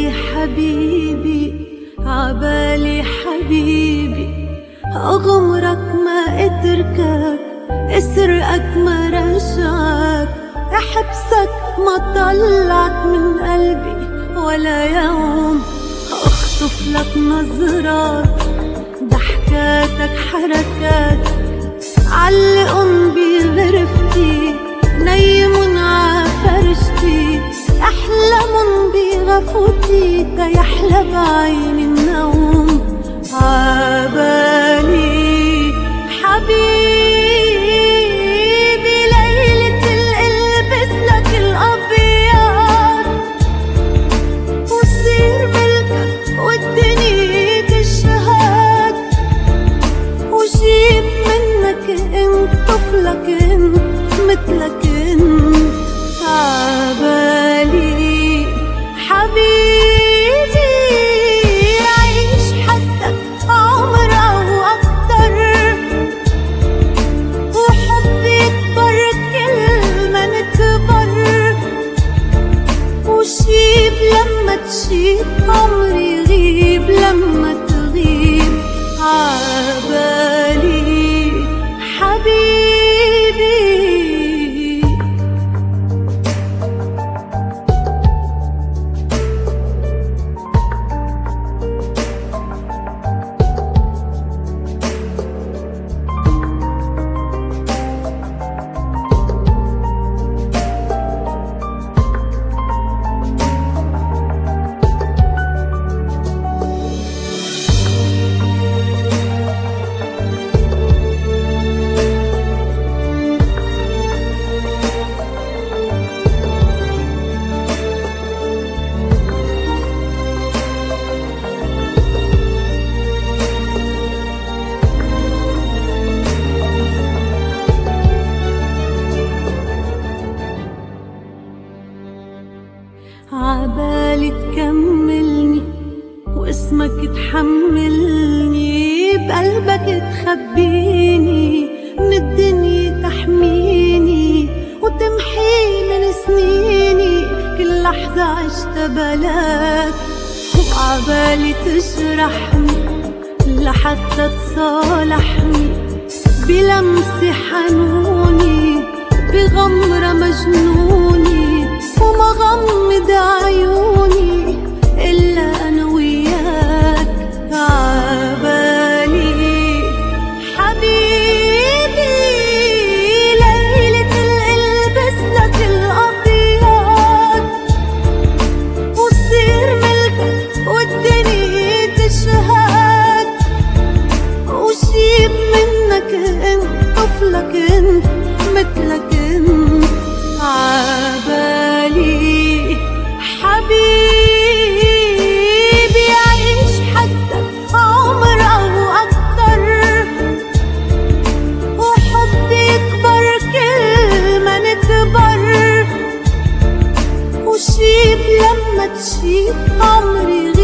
عبالي حبيبي، عبالي حبيبي، أغمرك ما أتركك، أسرقك ما رجعك، أحبسك ما طلعك من قلبي ولا يوم، أخطف لك نظرات، ضحكاتك حركاتك، علقن بغرفتي، نيمن عفرشتي، أحلمن بغفوتي، تيحلى بعيني النوم. عبالي حبيبي ليلة القلبس لك الأبيض، وصير ملكك والدنيا تشهد، وجيب منك انت طفلك انت مثلك انت. عبالي حبيبي عيش حدك عمر أو أكتر، وحبي يكبر كل ما نكبر، وشيب لما تشيب عمري يغيب لما تغيب. عبالي حبيبي. عبالي تكملني واسمك تحملني، بقلبك تخبيني، من الدنيا تحميني، وتمحي من سنيني كل لحظة عشتها بلاك. وعبالي تجرحني لحتى تصالحني، بلمسة حنوني، بغمرة مجنوني، وما غمض عيوني إلا أنا وياك. عبالي حبيبي ليلة القلبس لك الأبيض، وصير ملكك والدنيا تشهد، وجيب منك انت طفلك انت مثلك انت. عبالي حبيبي عيش حدك عمر أو أكتر، وحبي يكبر كل ما نكبر، وشيب لما تشيب عمري